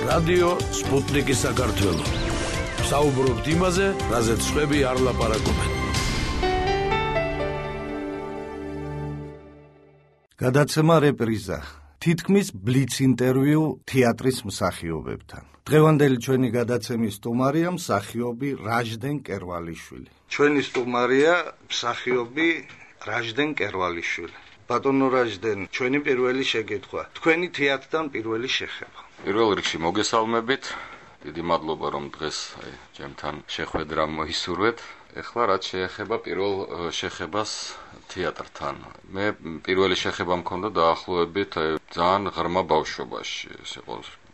რადიო სპუტნიკი საქართველო. საუბრობთ იმაზე, რაზეც სხვები არ ლაპარაკობენ. გადაცემა რეპრიზა. თითქმის ბლიც ინტერვიუ თეატრის მსახიობებთან. დღევანდელი ჩვენი გადაცემის სტუმარია მსახიობი რაჟდენ კერვალიშვილი. ჩვენი სტუმარია მსახიობი რაჟდენ კერვალიშვილი. ბატონო რაჟდენ, ჩვენი პირველი შეკითხვა. თქვენი თეატრთან პირველი შეხება. პირველ რიგში მოგესალმებით. დიდი მადლობა რომ დღეს ჩემთან შეხვედრა მოისურვეთ. ეხლა რაც შეეხება პირველ შეხებას თეატრთან. მე პირველი შეხება მქონდა დაახლოებით ძალიან ღრმა ბავშვობაში. ეს იყო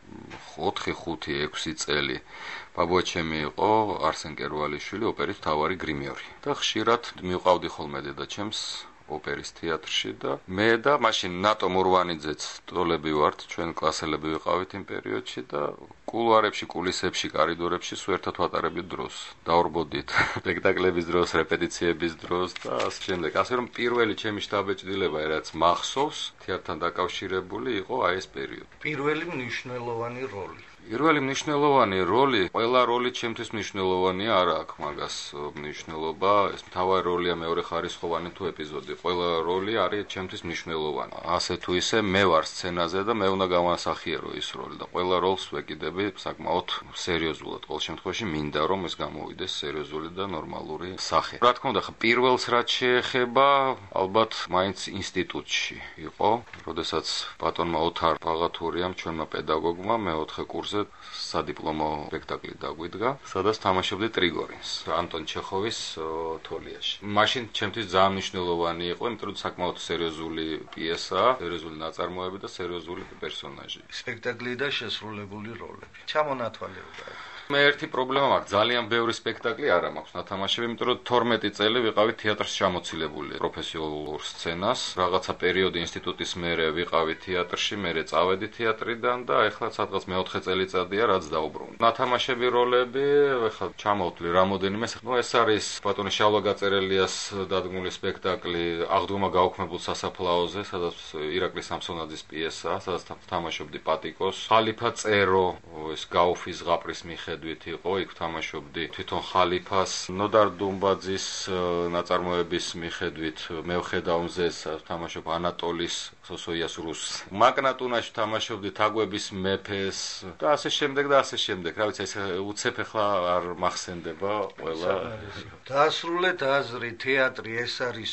4-5-6 წელი. ბაბუაჩემი იყო არსენ კერვალიშვილი, ოპერის მთავარი გრიმიორი. და ხშირად მივყავდი ხოლმე დედაჩემს ოპერის თეატრში და მე და მაშინ ნატო მურვანიძეც ტოლები ვართ, ჩვენ კლასელები ვიყავით იმ პერიოდში და კულუარებში, კულისებში, კარიდორებში სულ ერთად ვატარებდით დროს. დავრბოდით სპექტაკლების დროს, რეპეტიციების დროს და ასე შემდეგ. ასე რომ პირველი ჩემი შთაბეჭდილება, რაც მახსოვს, თეატრთან დაკავშირებული იყო აი ეს პერიოდი. პირველი მნიშვნელოვანი როლი. პირველი მნიშვნელოვანი როლი, ყველა როლი ჩემთვის მნიშვნელოვანია, არ აქვს მაგას მნიშვნელობა, ეს მთავარი როლია, მეორე ხარისხოვანი თუ ეპიზოდი, ყველა როლი არის ჩემთვის მნიშვნელოვანი. ასე თუ ისე მე ვარ სცენაზე და მე უნდა გავანსახიერო ის როლი და ყველა როლს ვეკიდები საკმაოდ სერიოზულად. ყოველ შემთხვევაში მინდა რომ ეს გამოვიდეს სერიოზული და ნორმალური სახე. რა თქმა უნდა, პირველს რაც შეეხება, ალბათ მაინც ინსტიტუტში იყო, როდესაც ბატონმა ოთარ ბაღათურიამ, ჩვენმა პედაგოგმა მე-4 კურსზე სადიპლომო სპექტაკლი დაგვიდგა, სადაც თამაშობდი ტრიგორინს, ანტონ ჩეხოვის თოლიაში. მაშინ ჩემთვის ძალიან მნიშვნელოვანი იყო, იმიტომ რომ საკმაოდ სერიოზული პიესაა, სერიოზული ნაწარმოები და სერიოზული პერსონაჟი. სპექტაკლი და შესრულებული როლები. ჩამონათვალეობა. მე ერთი პრობლემა მაქვს, ძალიან ბევრი სპექტაკლი არ მაქვს ნათამაშები, იმიტომ რომ 12 წელი ვიყავი თეატრში ჩამოცილებული პროფესიულ სცენას. რაღაცა პერიოდი ინსტიტუტის მერე ვიყავი თეატრში, მერე წავედი თეატრიდან და ეხლა სადღაც მე-4 წელიწადია რაც დაუბრუნდი. ნათამაშები როლები, ეხლა ჩამოვთვლი რამოდენიმე. ეს არის ბატონი შალვა გაწერელიას დადგმული სპექტაკლი აღდგომა გაუქმებულ სასაფლაოზე, სადაც ირაკლი სამსონაძის პიესაა, სადაც თამაშობდი პატიკოს. ხალიფა წერო, ეს გაუფის ზღაპრის მიხედვით იყო, იქ თამაშობდი თვითონ ხალიფას. ნოდარ დუმბაძის ნაწარმოების მიხედვით მევხედავ მზეს თამაშობ ანატოლის სოსოიას რუსს. მაკნატუნაში თამაშობდი თაგვების მეფეს და ასე შემდეგ და ასე შემდეგ. რა ვიცი, ეს უცებ ახლა არ მახსენდება ყველა. დაასრულეთ აზრი, თეატრი ეს არის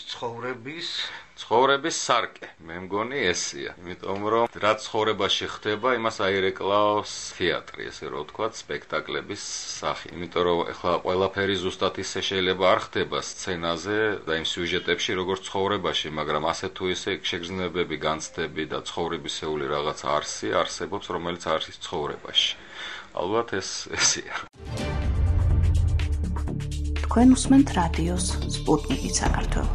ცხოვრების სარკე. მე მგონი ესია. იმიტომ რომ რაც ცხოვრებაში ხდება, იმას აირეკლავს თეატრი, ესე რომ ვთქვათ, სპექტაკლების სახე. იმიტომ რომ ახლა ყველაფერი ზუსტად ისე შეიძლება არ ხდება სცენაზე და იმ სიუჟეტებში, როგორც ცხოვრებაში, მაგრამ ასე თუ ისე შეგრძნებები, განცდები და ცხოვრებისეული რაღაც არსი არსებობს, რომელიც არის ცხოვრებაში. ალბათ ესია. თქვენ უსმენთ რადიოს სპუტნიკი საქართველო.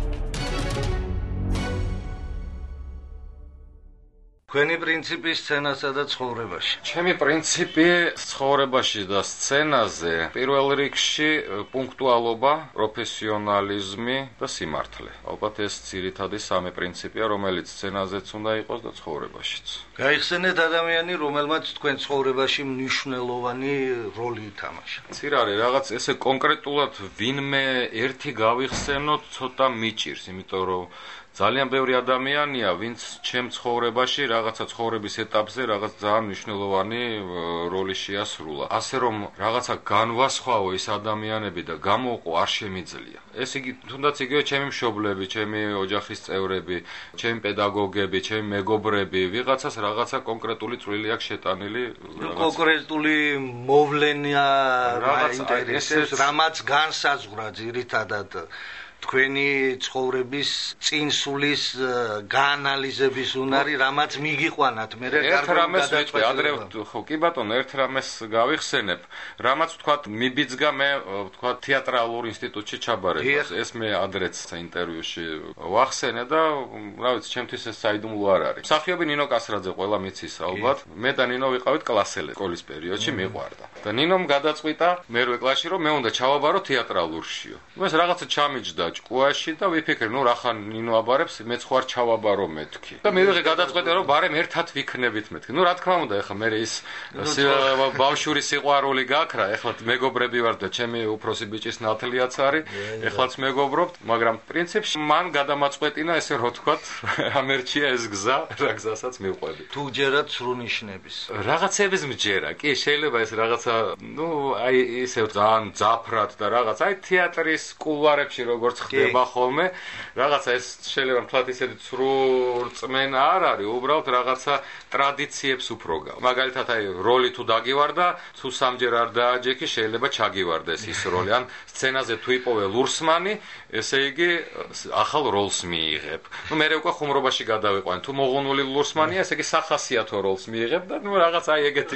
თქვენი პრინციპი სცენასა და ცხოვრებაში. ჩემი პრინციპი ცხოვრებაში და სცენაზე პირველ რიგში პუნქტუალობა, პროფესიონალიზმი და სიმართლე. ალბათ ეს ძირითადი სამი პრინციპია, რომელიც სცენაზეც უნდა იყოს და ცხოვრებაშიც. გაიხსენეთ ადამიანი, რომელმაც თქვენ ცხოვრებაში მნიშვნელოვანი როლი ითამაშა. ცირ არის რაღაც ესე კონკრეტულად ვინმე ერთი გავიხსენოთ, ცოტა მიჭირს, იმიტომ რომ ძალიან ბევრი ადამიანია, ვინც ჩემ ცხოვრებაში რაღაცა ცხოვრების ეტაპზე რაღაც ძალიან მნიშვნელოვანი როლი შეასრულა. ასე რომ რაღაცა განვასხვაო ის ადამიანები და გამოვყო არ შემიძლია. ეს იგი თუნდაც იგივე ჩემი მშობლები, ჩემი ოჯახის წევრები, ჩემი პედაგოგები, ჩემი მეგობრები, ვიღაცას რაღაცა კონკრეტული წვლილი აქვს შეტანილი. კონკრეტული მოვლენა მაინტერესებს, რამაც განსაზღვრა ძირითადად თქვენი ცხოვრების წინსulis გაანალიზების უნარი, რამაც მიგიყვანათ მე ერთ რამეს ვიტყვი, ადრე ხო კი ბატონო, ერთ რამეს გავიხსენებ, რამაც ვთქვათ მიბიძგა მე ვთქვათ თეატრალურ ინსტიტუტში ჩაბარებას. ეს მე ადრეც ინტერვიუში ვახსენე და რა ვიცი, ჩემთვის ეს საიდუმლო არ არის. მსახიობი ნინო კასრაძე ყველა მიცის ალბათ. მე და ნინო ვიყავით კლასელები სკოლის პერიოდში, მიყვარდა. და ნინომ გადაწყვიტა მერვე კლასში რომ მე უნდა ჩავაბარო თეატრალურშიო. ეს რაღაცა ჩამიჯდა ჭკუაში და ვიფიქრე, რა ხან ნინო აბარებს, მეც ხوار ჩავაბარო მეთქი. და მივიღე გადაწყვეტა რომ ბარემ ერთად ვიქნებით მეთქი. რა თქმა უნდა, ეხლა მე ის ბავშვური სიყვარული გაქრა, ეხლა მეგობრები ვარ და ჩემი უფროსი ბიჭის ნათლიაც არის, ეხლაც მეგობრობთ, მაგრამ პრინციპში მან გადამაწყვეტინა ესე რომ ვთქვათ, ამერჩია ეს გზა, რა გზასაც მივყვები. თუ ჯერათ სრულნიშნების. რაღაცების მჯერა, კი, შეიძლება ეს რაღაცა, ისე ძალიან ძაფრად და რაღაც, თეატრის კულუარებში როგორც ხდება ხოლმე, რაღაცა ეს შეიძლება მთლად ისეთი სრულწმენა არ არის, უბრალოდ რაღაცა ტრადიციებს უფრო გავა. მაგალითად, როლი თუ დაგივარდა, თუ სამჯერ არ დააჯექი, შეიძლება ჩაგივარდეს ის როლი. ან სცენაზე თუ იპოვე ლურსმანი, ესე იგი ახალ როლს მიიღებ. მე უკვე ხუმრობაში გადავიყვან. თუ მოღუნული ლურსმანია, ესე იგი სახასიათო როლს მიიღებ და რაღაც ეგეთი.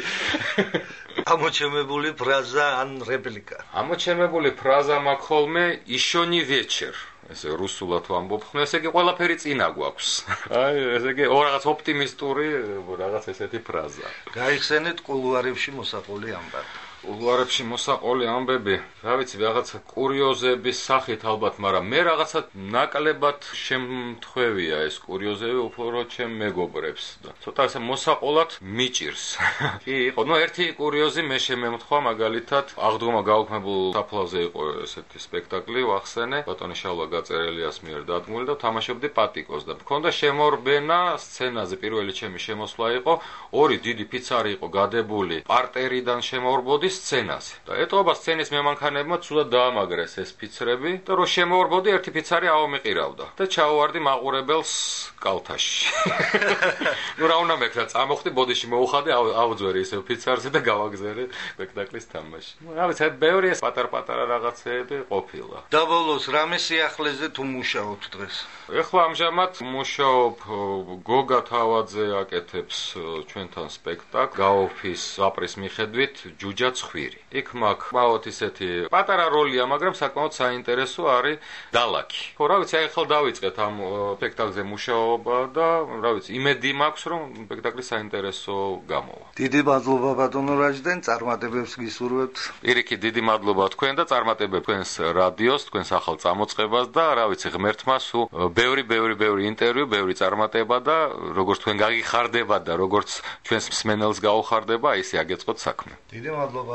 ამოჩემებული ფრაზა ან რეპლიკა. ამოჩემებული ფრაზა მაქვს ხოლმე იშონი вечер. ესე რუსულად ვამბობ, ესე იგი ყველაფერი წინა გვაქვს. ესე იგი რაღაც ოპტიმისტური რაღაც ესეთი ფრაზა. გაიხსენეთ კულუარებში მოსაყოლი ამბები. კულუარებში მოსაყოლი ამბები, რა ვიცი, რაღაცა კურიოზების სახით ალბათ, მაგრამ მე რაღაცა ნაკლებად შემთხვევია ეს კურიოზები, უფრო ჩემ მეგობრებს და ცოტა ესე მოსაყოლად მიჭირს. კი, იყო, ერთი კურიოზი მე შემემთხვა, მაგალითად, აღდგომა გაუქმებულ საფლავზე იყო ესეთი სპექტაკლი, ვახსენე, ბატონი შალვა გაწერელიას მიერ დადგმული და თამაშობდი პატიკოს და მქონდა შემორბენა სცენაზე, პირველი ჩემი შემოსვლა იყო, ორი დიდი ფიცარი იყო გადებული პარტერიდან შემორბოდი სცენაზე. და ეტყობა სცენის მემანქანებმა ცუდად დაამაგრეს ეს ფიცრები და რო შემოორბოდი ერთი ფიცარი აომიყირავდა და ჩაუვარდი მაყურებელს კალთაში. რა უნდა მეკრა, წამოხდი ბოდიში მოუხადე, ავძვერი ისე ფიცარზე და გავაგზავნე სპექტაკლის თამაში. რა ვიცი, ბევრი ეს პატარ-პატარა რაღაცები ყოფილა. და ბოლოს რამე სიახლეზე თუ მუშაობთ დღეს? ეხლა ამჟამად მუშაობ გოგა თავაძე აკეთებს ჩვენთან სპექტაკლს გაოფის აპრის მიხედვით ჯუჯა ხვირი. იქ მაქვს ყავთ ისეთი პატარა როლია, მაგრამ საკმაოდ საინტერესო არის დალაკი. ხო, რა ვიცი, ახლა დავიწყეთ ამ სპექტაკლზე მუშაობა და რა ვიცი, იმედი მაქვს, რომ სპექტაკლი საინტერესო გამოვა. დიდი მადლობა ბატონო რაჯდენ, წარმატებებს გისურვებთ. პირიქით, დიდი მადლობა თქვენ და წარმატებებს თქვენს რადიოს, თქვენს ახალ წამოწყებას და რა ვიცი, ღმერთმა სულ ბევრი ინტერვიუ, ბევრი წარმატება და როგორც თქვენ გაგიხარდებათ და როგორც ჩვენს მსმენელს გაუხარდება, ისე აგეწყოთ საქმე. დიდი მადლობა.